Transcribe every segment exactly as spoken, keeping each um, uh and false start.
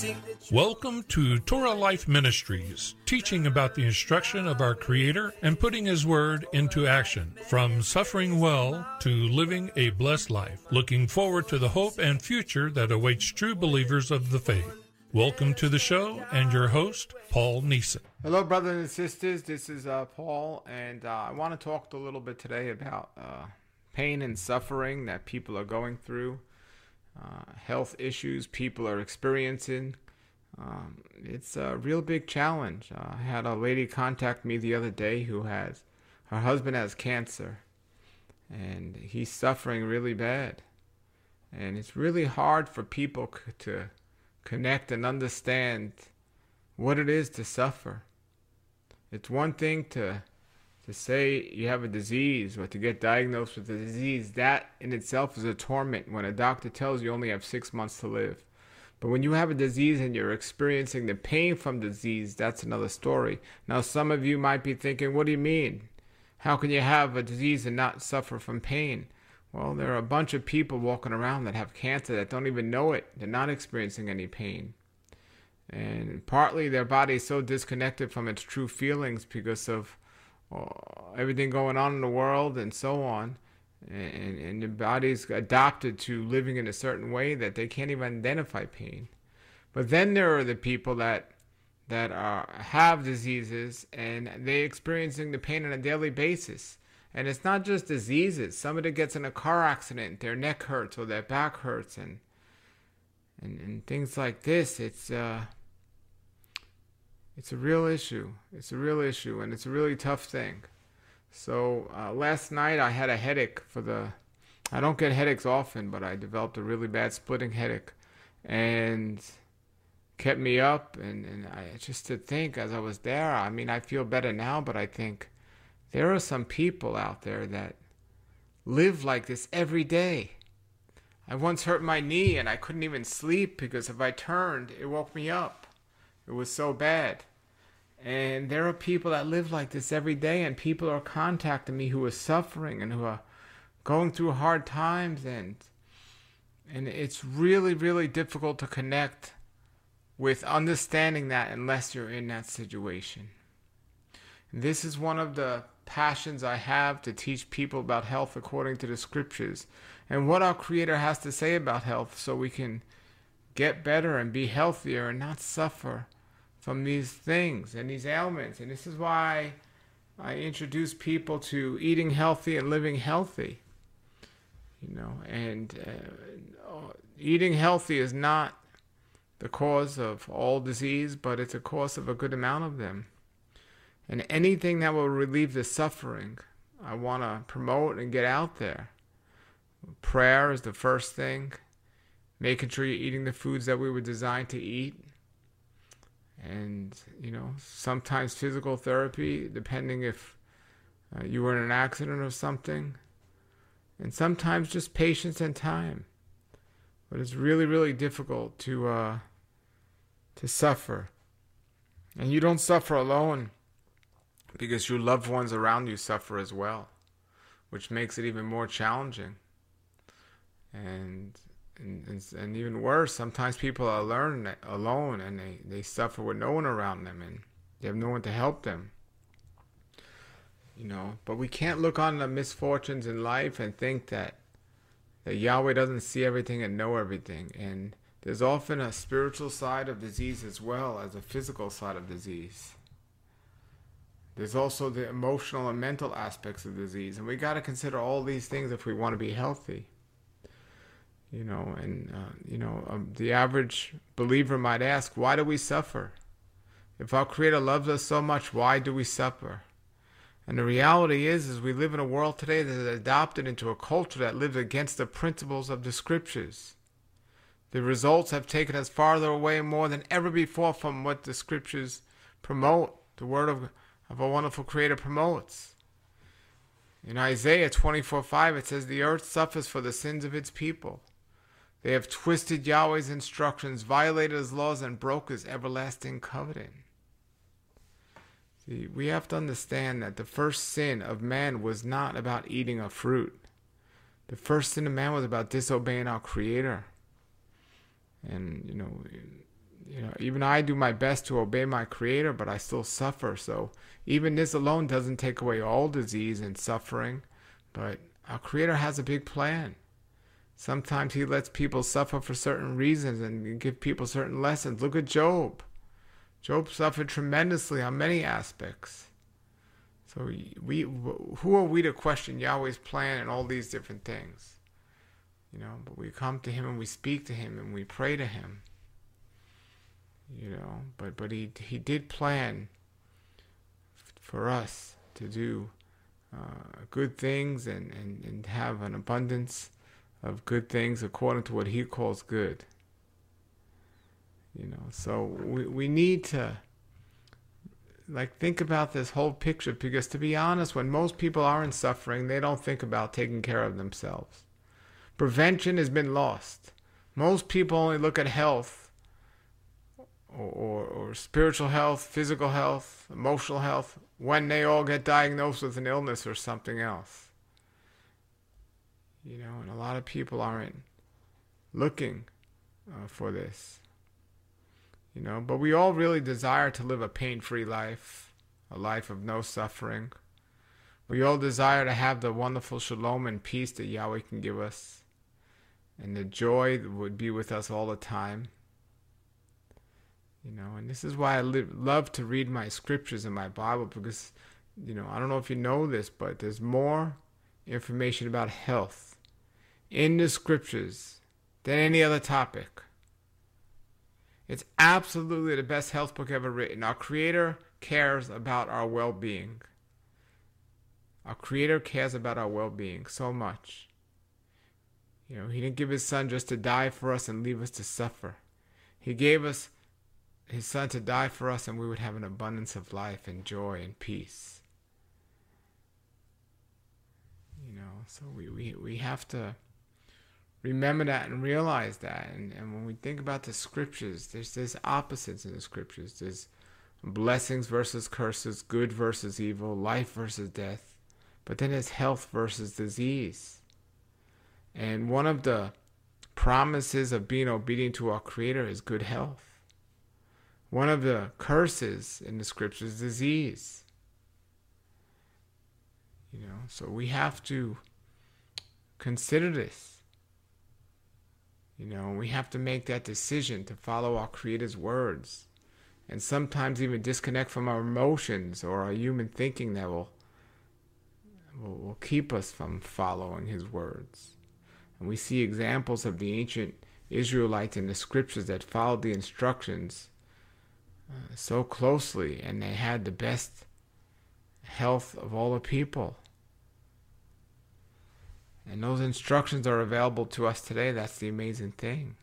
Welcome to Torah Life Ministries, teaching about the instruction of our Creator and putting His Word into action, from suffering well to living a blessed life, looking forward to the hope and future that awaits true believers of the faith. Welcome to the show, and your host, Paul Neeson. Hello, brothers and sisters. This is uh, Paul, and uh, I want to talk a little bit today about uh, pain and suffering that people are going through, uh, health issues people are experiencing. Um, it's a real big challenge. Uh, I had a lady contact me the other day who has, her husband has cancer, and he's suffering really bad. And it's really hard for people c- to connect and understand what it is to suffer. It's one thing to to say you have a disease or to get diagnosed with a disease. That in itself is a torment when a doctor tells you only have six months to live. But when you have a disease and you're experiencing the pain from disease, that's another story. Now, some of you might be thinking, what do you mean? How can you have a disease and not suffer from pain? Well, there are a bunch of people walking around that have cancer that don't even know it. They're not experiencing any pain. And partly their body is so disconnected from its true feelings because of uh, everything going on in the world and so on. And, and the body's adapted to living in a certain way that they can't even identify pain. But then there are the people that that are have diseases and they're experiencing the pain on a daily basis. And it's not just diseases. Somebody gets in a car accident, their neck hurts or their back hurts, and and, and things like this. It's uh, it's a real issue. It's a real issue, and it's a really tough thing. So uh, last night I had a headache for the, I don't get headaches often, but I developed a really bad splitting headache and kept me up. And, and I just to think as I was there, I mean, I feel better now, but I think there are some people out there that live like this every day. I once hurt my knee and I couldn't even sleep because if I turned, it woke me up. It was so bad. And there are people that live like this every day, and people are contacting me who are suffering and who are going through hard times, and and it's really, really difficult to connect with understanding that unless you're in that situation. This is one of the passions I have, to teach people about health according to the scriptures and what our Creator has to say about health, so we can get better and be healthier and not suffer from these things and these ailments. And this is why I introduce people to eating healthy and living healthy. You know, and uh, eating healthy is not the cause of all disease, but it's a cause of a good amount of them. And anything that will relieve the suffering, I want to promote and get out there. Prayer is the first thing. Making sure you're eating the foods that we were designed to eat. And, you know, sometimes physical therapy, depending if uh, you were in an accident or something. And sometimes just patience and time. But it's really, really difficult to uh, to suffer. And you don't suffer alone, because your loved ones around you suffer as well, which makes it even more challenging. And And, and, and even worse, sometimes people are alone, alone and they, they suffer with no one around them, and they have no one to help them. You know, but we can't look on the misfortunes in life and think that, that Yahweh doesn't see everything and know everything. And there's often a spiritual side of disease as well as a physical side of disease. There's also the emotional and mental aspects of disease, and we got to consider all these things if we want to be healthy. You know, and, uh, you know, um, the average believer might ask, why do we suffer? If our Creator loves us so much, why do we suffer? And the reality is, is we live in a world today that is adopted into a culture that lives against the principles of the scriptures. The results have taken us farther away more than ever before from what the scriptures promote, the word of, of a wonderful Creator promotes. In Isaiah twenty-four five, it says, the earth suffers for the sins of its people. They have twisted Yahweh's instructions, violated His laws, and broke His everlasting covenant. See, we have to understand that the first sin of man was not about eating a fruit. The first sin of man was about disobeying our Creator. And, you know, You know, even I do my best to obey my Creator, but I still suffer. So even this alone doesn't take away all disease and suffering. But our Creator has a big plan. Sometimes He lets people suffer for certain reasons and give people certain lessons. Look at Job. Job suffered tremendously on many aspects. So we, who are we to question Yahweh's plan and all these different things? You know, but we come to Him and we speak to Him and we pray to Him. You know, but but He He did plan for us to do uh, good things and, and, and have an abundance of good things according to what He calls good. You know, so we we need to like think about this whole picture, because to be honest, when most people are in suffering, they don't think about taking care of themselves. Prevention has been lost. Most people only look at health or, or, or spiritual health, physical health, emotional health, when they all get diagnosed with an illness or something else. You know, and a lot of people aren't looking uh, for this. You know, but we all really desire to live a pain-free life, a life of no suffering. We all desire to have the wonderful shalom and peace that Yahweh can give us, and the joy that would be with us all the time. You know, and this is why I live, love to read my scriptures in my Bible, because, you know, I don't know if you know this, but there's more information about health in the scriptures than any other topic. It's absolutely the best health book ever written. Our Creator cares about our well-being. Our Creator cares about our well-being so much. You know, He didn't give His Son just to die for us and leave us to suffer. He gave us His Son to die for us, and we would have an abundance of life and joy and peace. You know, so we, we, we have to remember that and realize that. And, and when we think about the scriptures, there's there's opposites in the scriptures. There's blessings versus curses, good versus evil, life versus death. But then there's health versus disease. And one of the promises of being obedient to our Creator is good health. One of the curses in the scriptures is disease. You know, so we have to consider this. You know, we have to make that decision to follow our Creator's words, and sometimes even disconnect from our emotions or our human thinking that will, will, will keep us from following His words. And we see examples of the ancient Israelites in the scriptures that followed the instructions uh, so closely, and they had the best health of all the people. And those instructions are available to us today. That's the amazing thing.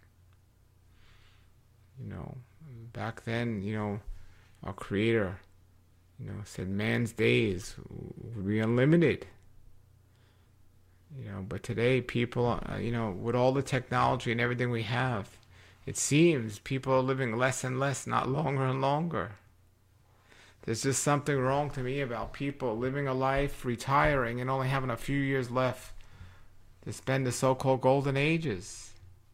You know, back then, you know, our Creator, you know, said man's days would be unlimited. You know, but today people, uh, you know, with all the technology and everything we have, it seems people are living less and less, not longer and longer. There's just something wrong to me about people living a life, retiring, and only having a few years left to spend the so-called golden ages.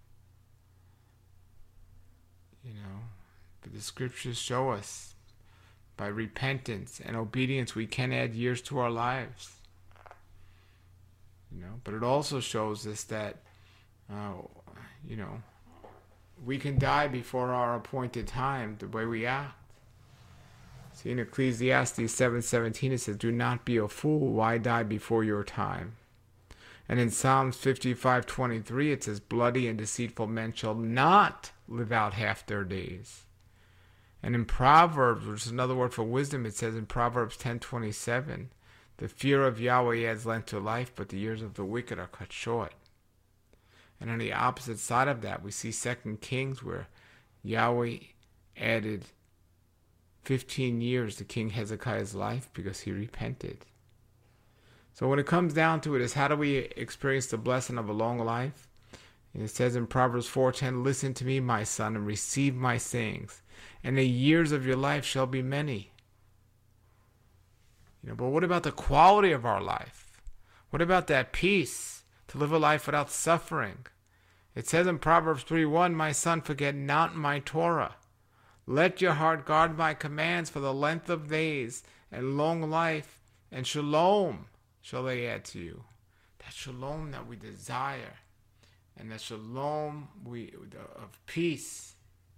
You know, but the scriptures show us by repentance and obedience we can add years to our lives. You know, but it also shows us that, uh, you know, we can die before our appointed time the way we act. See, in Ecclesiastes seven seventeen it says, "Do not be a fool. Why die before your time?" And in Psalms fifty-five twenty-three it says, "Bloody and deceitful men shall not live out half their days." And in Proverbs, which is another word for wisdom, it says in Proverbs ten twenty-seven, "The fear of Yahweh adds length to life, but the years of the wicked are cut short." And on the opposite side of that, we see Second Kings, where Yahweh added fifteen years to King Hezekiah's life because he repented. So when it comes down to it, is how do we experience the blessing of a long life? And it says in Proverbs four ten, "Listen to me, my son, and receive my sayings, and the years of your life shall be many." You know, but what about the quality of our life? What about that peace to live a life without suffering? It says in Proverbs three one, "My son, forget not my Torah." Let your heart guard my commands for the length of days and long life, and shalom shall they add to you. That shalom that we desire, and that shalom we of peace.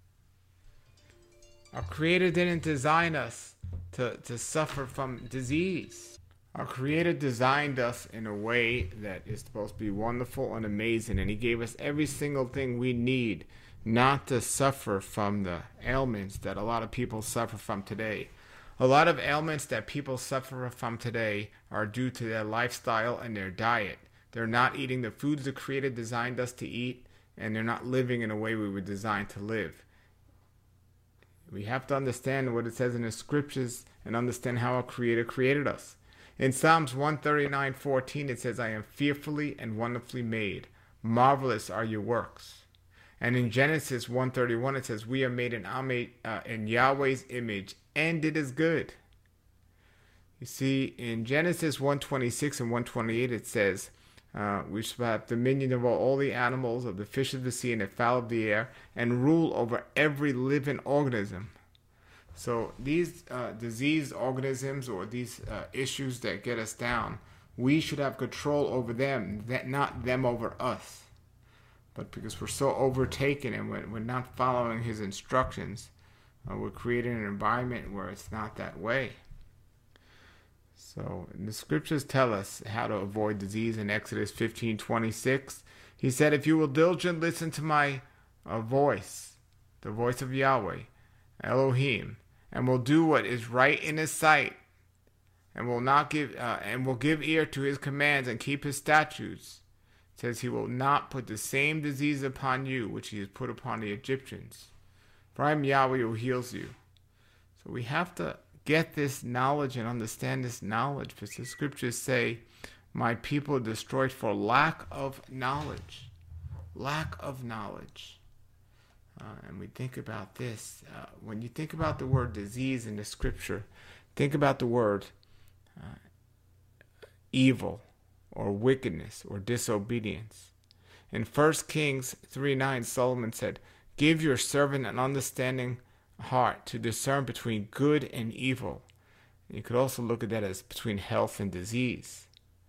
Our Creator didn't design us to, to suffer from disease. Our Creator designed us in a way that is supposed to be wonderful and amazing, and He gave us every single thing we need not to suffer from the ailments that a lot of people suffer from today. A lot of ailments that people suffer from today are due to their lifestyle and their diet. They're not eating the foods the Creator designed us to eat, and they're not living in a way we were designed to live. We have to understand what it says in the scriptures and understand how our Creator created us. In Psalms one thirty-nine fourteen, it says, I am fearfully and wonderfully made. Marvelous are your works. And in Genesis one thirty-one, it says, we are made in, uh, in Yahweh's image, and it is good. You see, in Genesis one twenty-six and one twenty-eight, it says, uh, we shall have dominion over all the animals, of the fish of the sea, and the fowl of the air, and rule over every living organism. So these uh, diseased organisms or these uh, issues that get us down, we should have control over them, that not them over us. But because we're so overtaken and we're, we're not following His instructions, uh, we're creating an environment where it's not that way. So the scriptures tell us how to avoid disease. In Exodus fifteen twenty-six, He said, if you will diligently listen to my uh, voice, the voice of Yahweh, Elohim, and will do what is right in His sight, and will not give uh, and will give ear to His commands and keep His statutes, it says He will not put the same disease upon you which He has put upon the Egyptians. For I am Yahweh who heals you. So we have to get this knowledge and understand this knowledge, because the scriptures say, my people are destroyed for lack of knowledge. Lack of knowledge. Uh, and we think about this. Uh, when you think about the word disease in the scripture, think about the word uh, evil or wickedness or disobedience. In First Kings three nine, Solomon said, give your servant an understanding heart to discern between good and evil. You could also look at that as between health and disease.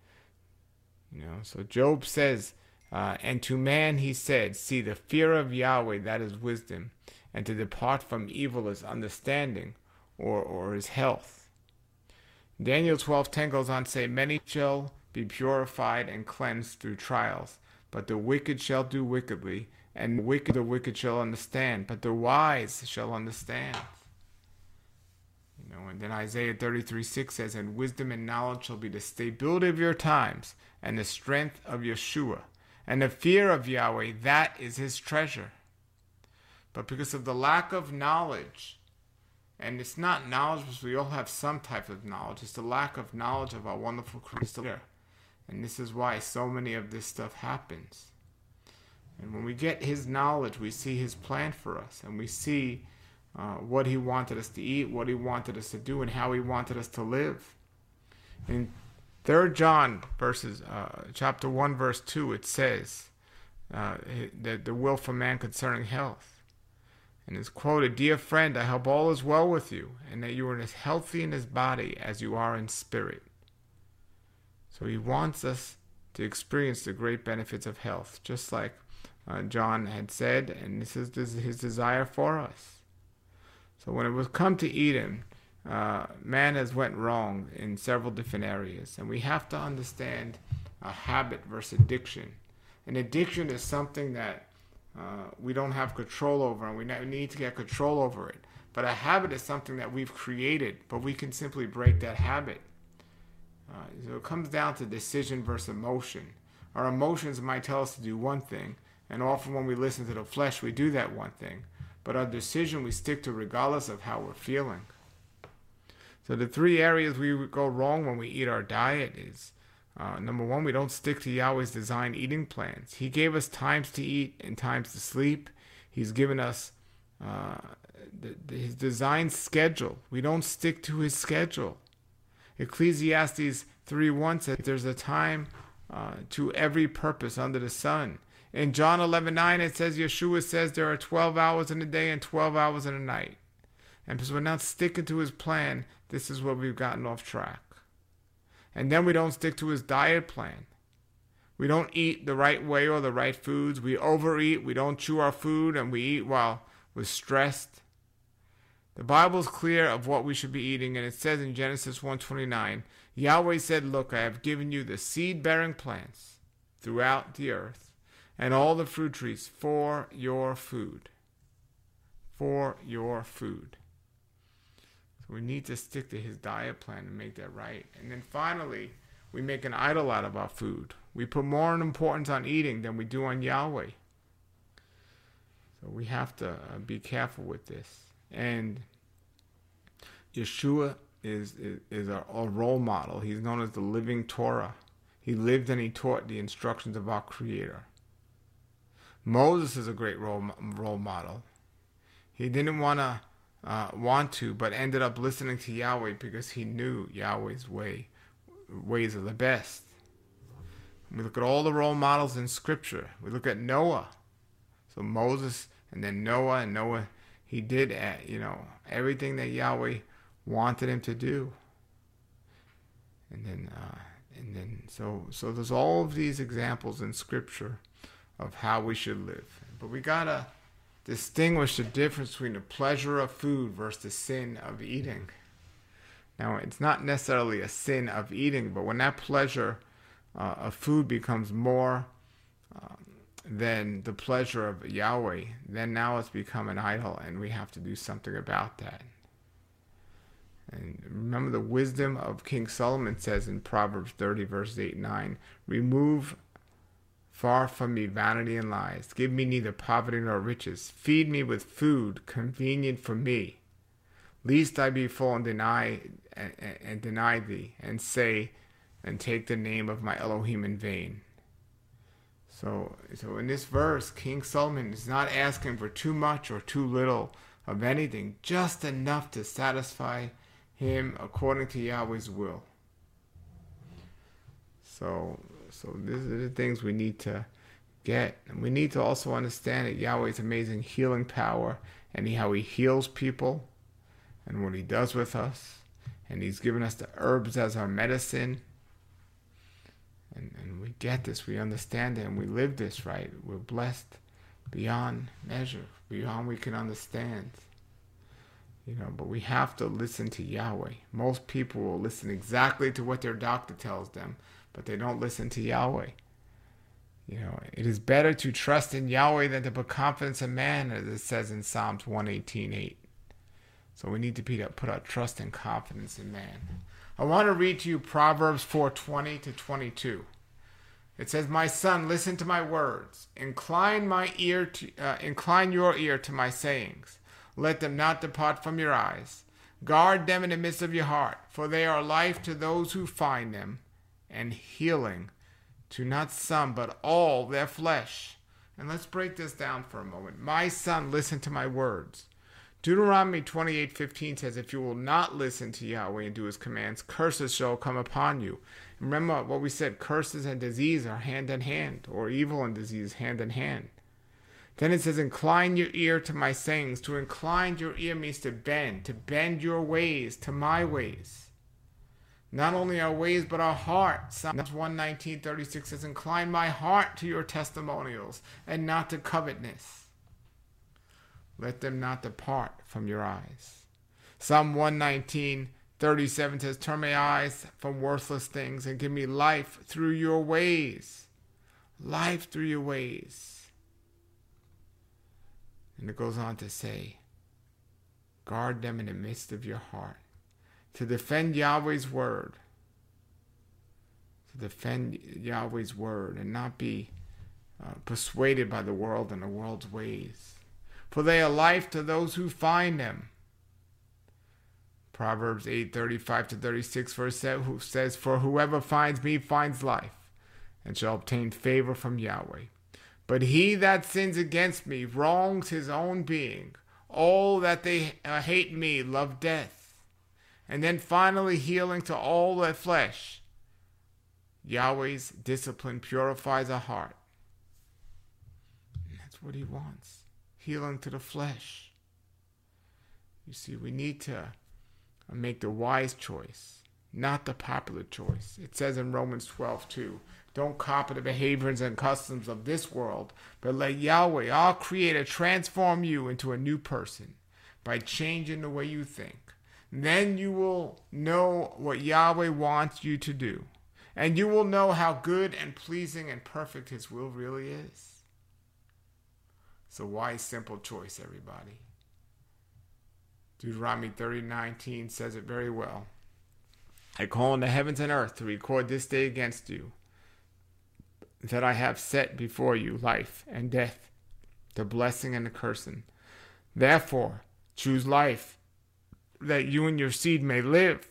You know, so Job says, uh, and to man he said, see, the fear of Yahweh, that is wisdom, and to depart from evil is understanding, or, or is health. Daniel twelve ten goes on to say, many shall be purified and cleansed through trials, but the wicked shall do wickedly, and the wicked the wicked shall understand, but the wise shall understand. You know, and then Isaiah thirty-three six says, and wisdom and knowledge shall be the stability of your times, and the strength of Yeshua, and the fear of Yahweh, that is His treasure. But because of the lack of knowledge, and it's not knowledge because we all have some type of knowledge, it's the lack of knowledge of our wonderful Creator. And this is why so many of this stuff happens. And when we get His knowledge, we see His plan for us, and we see uh, what He wanted us to eat, what He wanted us to do, and how He wanted us to live. In Third John verses, uh, chapter one, verse two, it says uh, that the will for man concerning health. And it's quoted, dear friend, I hope all is well with you, and that you are as healthy in His body as you are in spirit. So He wants us to experience the great benefits of health, just like Uh, John had said, and this is this, his desire for us. So when it was come to Eden, uh, man has went wrong in several different areas, and we have to understand a habit versus addiction. An addiction is something that uh, we don't have control over, and we need to get control over it. But a habit is something that we've created, but we can simply break that habit. Uh, so it comes down to decision versus emotion. Our emotions might tell us to do one thing, and often when we listen to the flesh, we do that one thing. But our decision we stick to regardless of how we're feeling. So the three areas we go wrong when we eat our diet is, uh, number one, we don't stick to Yahweh's design eating plans. He gave us times to eat and times to sleep. He's given us uh, the, the, His design schedule. We don't stick to His schedule. Ecclesiastes three one says there's a time uh, to every purpose under the sun. In John eleven nine, it says, Yeshua says there are twelve hours in a day and twelve hours in a night. And because we're not sticking to his plan, this is where we've gotten off track. And then we don't stick to his diet plan. We don't eat the right way or the right foods. We overeat. We don't chew our food, and we eat while we're stressed. The Bible is clear of what we should be eating, and it says in Genesis one twenty-nine, Yahweh said, look, I have given you the seed-bearing plants throughout the earth, and all the fruit trees for your food. For your food. So we need to stick to his diet plan and make that right. And then finally, we make an idol out of our food. We put more importance on eating than we do on Yahweh. So we have to uh, be careful with this. And Yeshua is is, is a, a role model. He's known as the living Torah. He lived and he taught the instructions of our Creator. Moses is a great role role model. He didn't want to uh, want to, but ended up listening to Yahweh because he knew Yahweh's way ways are the best. We look at all the role models in Scripture. We look at Noah. So Moses and then Noah and Noah, he did, you know, everything that Yahweh wanted him to do. And then, uh, and then, so so there's all of these examples in Scripture of how we should live. But we gotta distinguish the difference between the pleasure of food versus the sin of eating. Now, it's not necessarily a sin of eating, but when that pleasure uh, of food becomes more um, than the pleasure of Yahweh, then now it's become an idol, and we have to do something about that. And remember, the wisdom of King Solomon says in Proverbs thirty, verses eight and nine, remove far from me vanity and lies. Give me neither poverty nor riches. Feed me with food convenient for me, lest I be full and deny and, and, and deny thee, and say and take the name of my Elohim in vain. So, so in this verse, King Solomon is not asking for too much or too little of anything, just enough to satisfy him according to Yahweh's will. So, so these are the things we need to get. And we need to also understand that Yahweh's amazing healing power and how he heals people and what he does with us. And he's given us the herbs as our medicine. And, and we get this, we understand it, and we live this, right? We're blessed beyond measure, beyond we can understand. You know, but we have to listen to Yahweh. Most people will listen exactly to what their doctor tells them, but they don't listen to Yahweh. You know, it is better to trust in Yahweh than to put confidence in man, as it says in Psalms one eighteen eight. So we need to be, put our trust and confidence in man. I want to read to you Proverbs four twenty to twenty-two. It says, "My son, listen to my words. Incline my ear to, uh, incline your ear to my sayings. Let them not depart from your eyes. Guard them in the midst of your heart, for they are life to those who find them, and healing to not some, but all their flesh." And let's break this down for a moment. My son, listen to my words. Deuteronomy twenty-eight fifteen says, "If you will not listen to Yahweh and do his commands, curses shall come upon you." Remember what we said, curses and disease are hand in hand, or evil and disease hand in hand. Then it says, "Incline your ear to my sayings." To incline your ear means to bend, to bend your ways to my ways. Not only our ways, but our heart. Psalms one nineteen thirty-six says, "Incline my heart to your testimonials, and not to covetousness. Let them not depart from your eyes." Psalm one nineteen thirty-seven says, "Turn my eyes from worthless things, and give me life through your ways." Life through your ways. And it goes on to say, guard them in the midst of your heart. To defend Yahweh's word. To defend Yahweh's word and not be uh, persuaded by the world and the world's ways. For they are life to those who find them. Proverbs eight thirty-five to thirty-six verse says, "For whoever finds me finds life, and shall obtain favor from Yahweh. But he that sins against me wrongs his own being. All that they uh, hate me love death." And then finally, healing to all their flesh. Yahweh's discipline purifies a heart. And that's what he wants. Healing to the flesh. You see, we need to make the wise choice, not the popular choice. It says in Romans twelve two, don't copy the behaviors and customs of this world, but let Yahweh, our Creator, transform you into a new person by changing the way you think. Then you will know what Yahweh wants you to do, and you will know how good and pleasing and perfect His will really is. It's a wise, simple choice, everybody. Deuteronomy thirty nineteen says it very well. I call on the heavens and earth to record this day against you, that I have set before you life and death, the blessing and the cursing. Therefore, choose life, that you and your seed may live.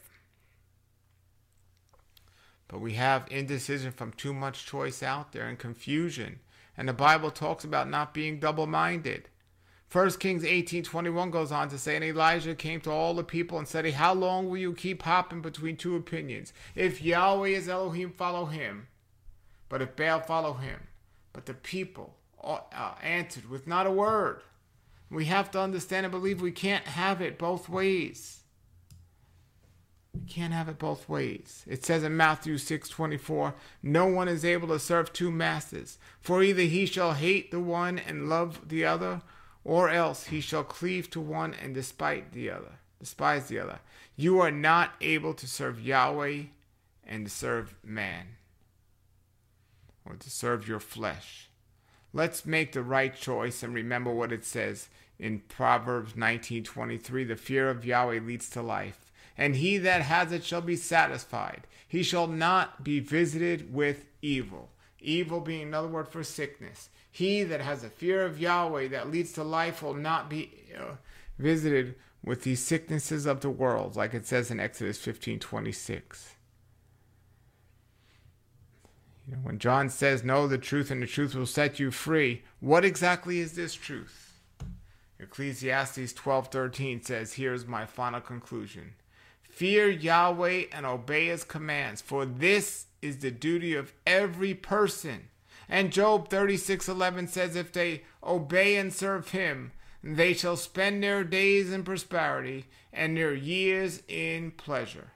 But we have indecision from too much choice out there and confusion. And the Bible talks about not being double-minded. First Kings eighteen twenty-one goes on to say, and Elijah came to all the people and said, how long will you keep hopping between two opinions? If Yahweh is Elohim, follow him. But if Baal, follow him. But the people uh, answered with not a word. We have to understand and believe we can't have it both ways. We can't have it both ways. It says in Matthew six twenty-four, no one is able to serve two masters, for either he shall hate the one and love the other, or else he shall cleave to one and despise the other. Despise the other. You are not able to serve Yahweh and to serve man, or to serve your flesh. Let's make the right choice and remember what it says in Proverbs nineteen twenty-three. The fear of Yahweh leads to life, and he that has it shall be satisfied. He shall not be visited with evil. Evil being another word for sickness. He that has a fear of Yahweh that leads to life will not be uh, visited with these sicknesses of the world, like it says in Exodus fifteen twenty-six. You know, when John says, know the truth and the truth will set you free, what exactly is this truth? Ecclesiastes twelve thirteen says, here's my final conclusion. Fear Yahweh and obey his commands, for this is the duty of every person. And Job thirty-six eleven says, if they obey and serve him, they shall spend their days in prosperity and their years in pleasure.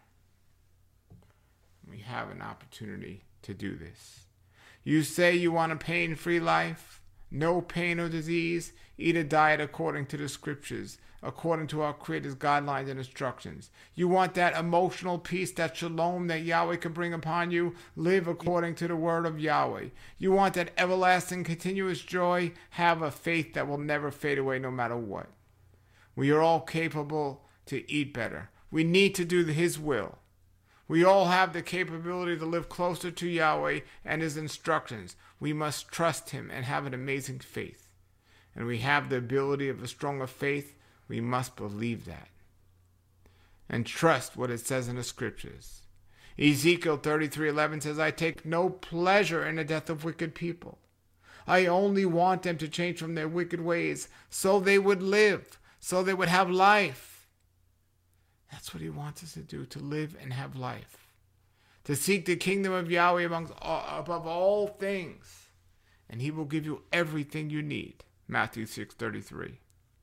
We have an opportunity to do this. You say you want a pain-free life, no pain or disease, eat a diet according to the scriptures, according to our Creator's guidelines and instructions. You want that emotional peace, that shalom that Yahweh can bring upon you, live according to the word of Yahweh. You want that everlasting continuous joy, have a faith that will never fade away no matter what. We are all capable to eat better. We need to do his will. We all have the capability to live closer to Yahweh and his instructions. We must trust him and have an amazing faith. And we have the ability of a stronger faith. We must believe that. And trust what it says in the scriptures. Ezekiel thirty-three eleven says, I take no pleasure in the death of wicked people. I only want them to change from their wicked ways so they would live, so they would have life. That's what he wants us to do, to live and have life. To seek the kingdom of Yahweh amongst all, above all things. And he will give you everything you need. Matthew six thirty-three.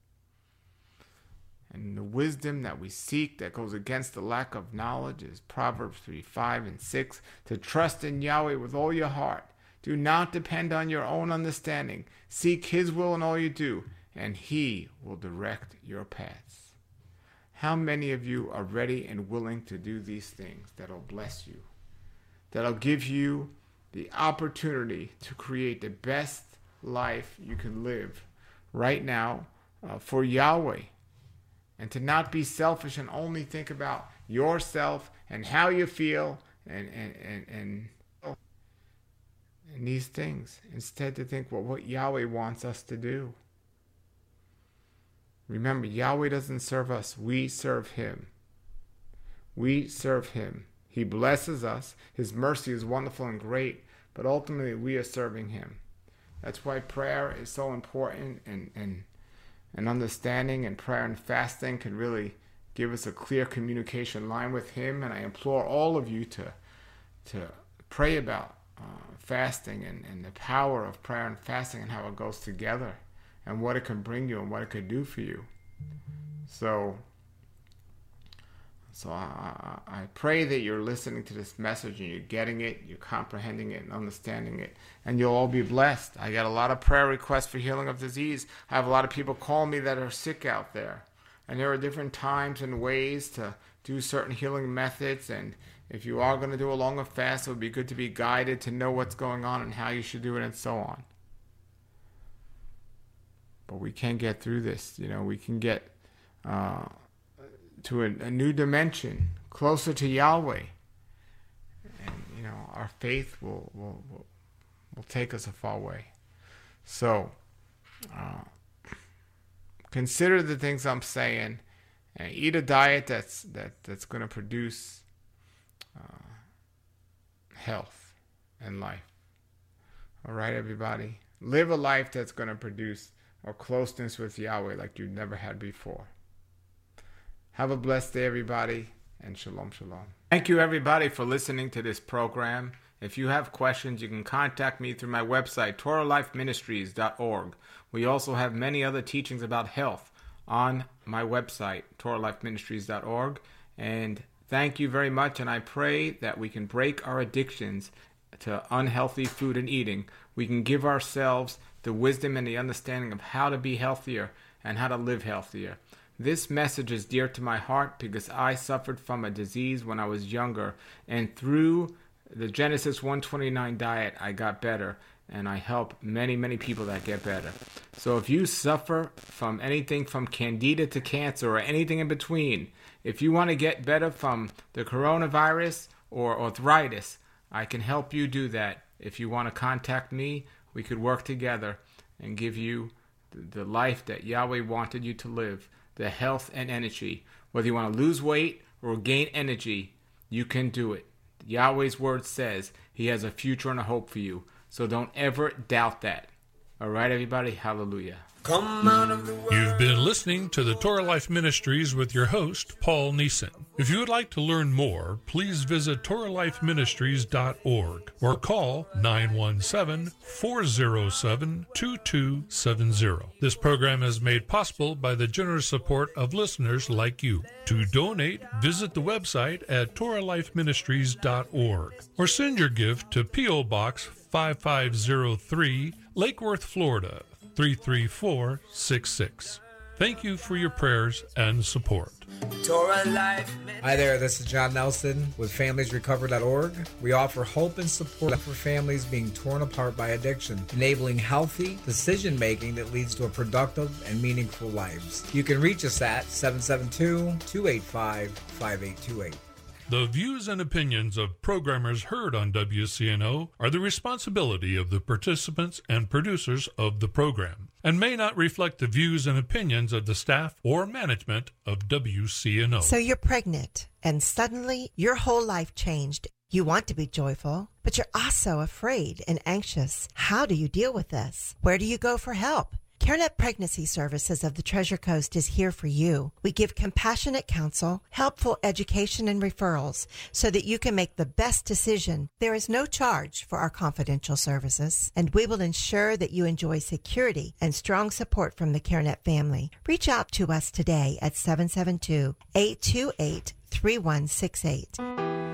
And the wisdom that we seek that goes against the lack of knowledge is Proverbs three five and six. To trust in Yahweh with all your heart. Do not depend on your own understanding. Seek his will in all you do, and he will direct your paths. How many of you are ready and willing to do these things that'll bless you? That'll give you the opportunity to create the best life you can live right now uh, for Yahweh. And to not be selfish and only think about yourself and how you feel and, and, and, and, and these things. Instead to think, well, what Yahweh wants us to do. Remember, Yahweh doesn't serve us. We serve him. We serve him. He blesses us. His mercy is wonderful and great, but ultimately we are serving him. That's why prayer is so important, and, and, and understanding and prayer and fasting can really give us a clear communication line with him. And I implore all of you to, to pray about uh, fasting and, and the power of prayer and fasting and how it goes together, and what it can bring you and what it could do for you. So, so I, I pray that you're listening to this message and you're getting it, you're comprehending it and understanding it, and you'll all be blessed. I got a lot of prayer requests for healing of disease. I have a lot of people call me that are sick out there, and there are different times and ways to do certain healing methods. And if you are going to do a longer fast, it would be good to be guided to know what's going on and how you should do it and so on. But we can get through this. You know, we can get uh, to a, a new dimension, closer to Yahweh. And, you know, our faith will will, will, will take us a far way. So, uh, consider the things I'm saying, and eat a diet that's that that's going to produce uh, health and life. All right, everybody, live a life that's going to produce a closeness with Yahweh like you've never had before. Have a blessed day, everybody, and shalom, shalom. Thank you, everybody, for listening to this program. If you have questions, you can contact me through my website, Torah Life Ministries dot org. We also have many other teachings about health on my website, Torah Life Ministries dot org. And thank you very much, and I pray that we can break our addictions to unhealthy food and eating. We can give ourselves the wisdom and the understanding of how to be healthier and how to live healthier. This message is dear to my heart because I suffered from a disease when I was younger, and through the Genesis one twenty-nine diet, I got better, and I help many, many people that get better. So if you suffer from anything from candida to cancer or anything in between, if you want to get better from the coronavirus or arthritis, I can help you do that. If you want to contact me, we could work together and give you the life that Yahweh wanted you to live, the health and energy. Whether you want to lose weight or gain energy, you can do it. Yahweh's word says he has a future and a hope for you. So don't ever doubt that. All right, everybody? Hallelujah. Come out of the world. You've been listening to the Torah Life Ministries with your host, Paul Neeson. If you would like to learn more, please visit Torah Life Ministries dot org or call nine one seven, four zero seven, two two seven zero. This program is made possible by the generous support of listeners like you. To donate, visit the website at Torah Life Ministries dot org or send your gift to P O. Box five five zero three, Lake Worth, Florida, three three four six six. Thank you for your prayers and support. Torah Life. Hi there, this is John Nelson with families recover dot org. We offer hope and support for families being torn apart by addiction, enabling healthy decision-making that leads to a productive and meaningful lives. You can reach us at seven seven two, two eight five, five eight two eight. The views and opinions of programmers heard on W C N O are the responsibility of the participants and producers of the program, and may not reflect the views and opinions of the staff or management of W C N O. So you're pregnant, and suddenly your whole life changed. You want to be joyful, but you're also afraid and anxious. How do you deal with this? Where do you go for help? CareNet Pregnancy Services of the Treasure Coast is here for you. We give compassionate counsel, helpful education, and referrals so that you can make the best decision. There is no charge for our confidential services, and we will ensure that you enjoy security and strong support from the CareNet family. Reach out to us today at seven seven two, eight two eight, three one six eight.